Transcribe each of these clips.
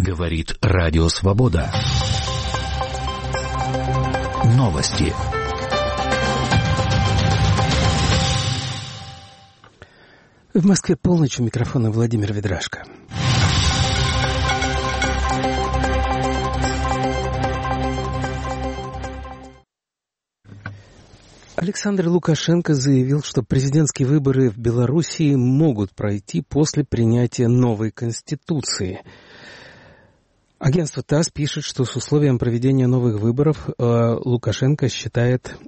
Говорит Радио Свобода. Новости. В Москве полночь, у микрофона Владимир Ведрашко. Александр Лукашенко заявил, что президентские выборы в Белоруссии могут пройти после принятия новой Конституции. Агентство ТАСС пишет, что с условием проведения новых выборов Лукашенко считает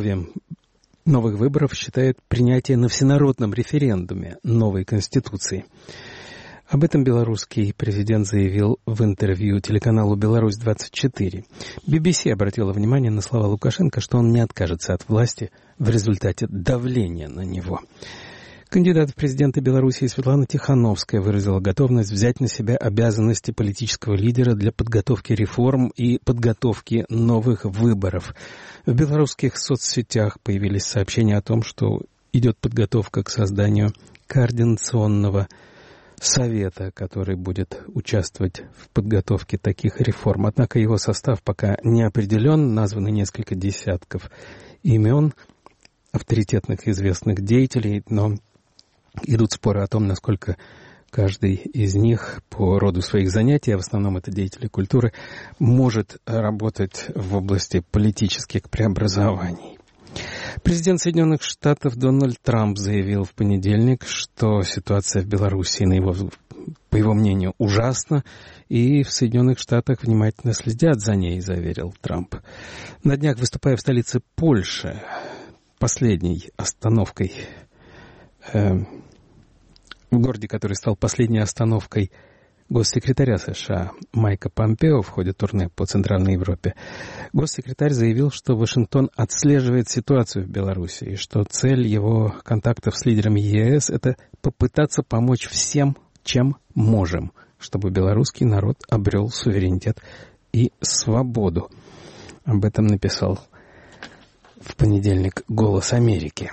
принятие на всенародном референдуме новой Конституции. Об этом белорусский президент заявил в интервью телеканалу «Беларусь-24». BBC обратила внимание на слова Лукашенко, что он не откажется от власти в результате давления на него. Кандидат в президенты Беларуси Светлана Тихановская выразила готовность взять на себя обязанности политического лидера для подготовки реформ и подготовки новых выборов. В белорусских соцсетях появились сообщения о том, что идет подготовка к созданию координационного совета, который будет участвовать в подготовке таких реформ. Однако его состав пока не определен, названы несколько десятков имен авторитетных известных деятелей, но идут споры о том, насколько каждый из них по роду своих занятий, а в основном это деятели культуры, может работать в области политических преобразований. Президент Соединенных Штатов Дональд Трамп заявил в понедельник, что ситуация в Белоруссии, по его мнению, ужасна, и в Соединенных Штатах внимательно следят за ней, заверил Трамп. На днях, выступая в столице Польши, последней остановкой, в городе, который стал последней остановкой госсекретаря США Майка Помпео в ходе турне по Центральной Европе, госсекретарь заявил, что Вашингтон отслеживает ситуацию в Беларуси и что цель его контактов с лидерами ЕС — это попытаться помочь всем, чем можем, чтобы белорусский народ обрел суверенитет и свободу. Об этом написал в понедельник «Голос Америки».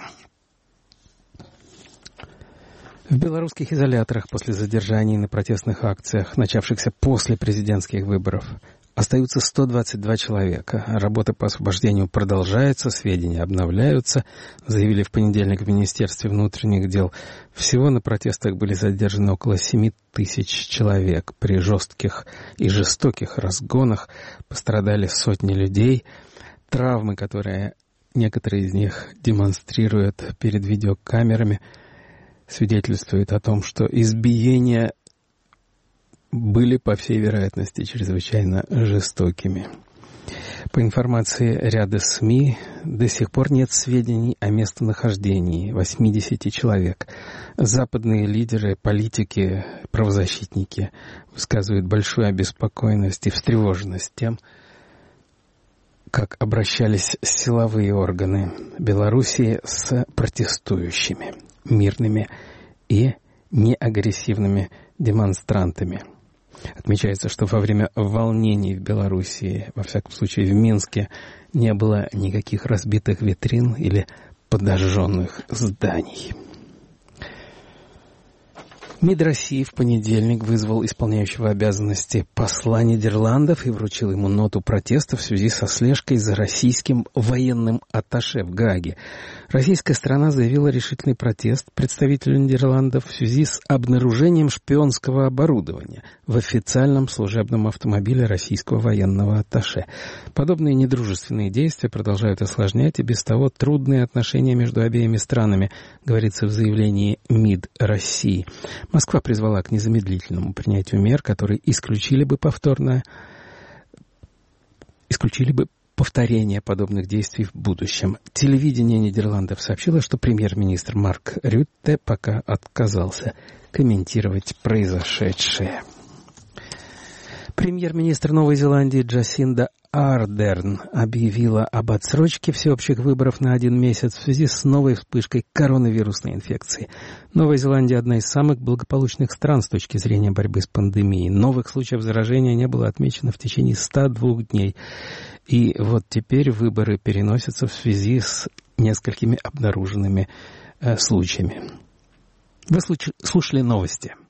В белорусских изоляторах после задержаний на протестных акциях, начавшихся после президентских выборов, остаются 122 человека. Работа по освобождению продолжается, сведения обновляются, заявили в понедельник в Министерстве внутренних дел. Всего на протестах были задержаны около 7 тысяч человек. При жестких и жестоких разгонах пострадали сотни людей. Травмы, которые некоторые из них демонстрируют перед видеокамерами, свидетельствует о том, что избиения были, по всей вероятности, чрезвычайно жестокими. По информации ряда СМИ, до сих пор нет сведений о местонахождении 80 человек. Западные лидеры, политики, правозащитники высказывают большую обеспокоенность и встревоженность тем, как обращались силовые органы Белоруссии с протестующими, мирными и неагрессивными демонстрантами. Отмечается, что во время волнений в Белоруссии, во всяком случае в Минске, не было никаких разбитых витрин или подожженных зданий. МИД России в понедельник вызвал исполняющего обязанности посла Нидерландов и вручил ему ноту протеста в связи со слежкой за российским военным атташе в Гааге. Российская сторона заявила решительный протест представителю Нидерландов в связи с обнаружением шпионского оборудования в официальном служебном автомобиле российского военного атташе. Подобные недружественные действия продолжают осложнять и без того трудные отношения между обеими странами, говорится в заявлении МИД России. Москва призвала к незамедлительному принятию мер, которые исключили бы повторение подобных действий в будущем. Телевидение Нидерландов сообщило, что премьер-министр Марк Рютте пока отказался комментировать произошедшее. Премьер-министр Новой Зеландии Джасинда Ардерн объявила об отсрочке всеобщих выборов на 1 месяц в связи с новой вспышкой коронавирусной инфекции. Новая Зеландия – одна из самых благополучных стран с точки зрения борьбы с пандемией. Новых случаев заражения не было отмечено в течение 102 дней. И вот теперь выборы переносятся в связи с несколькими обнаруженными случаями. Вы слушали новости.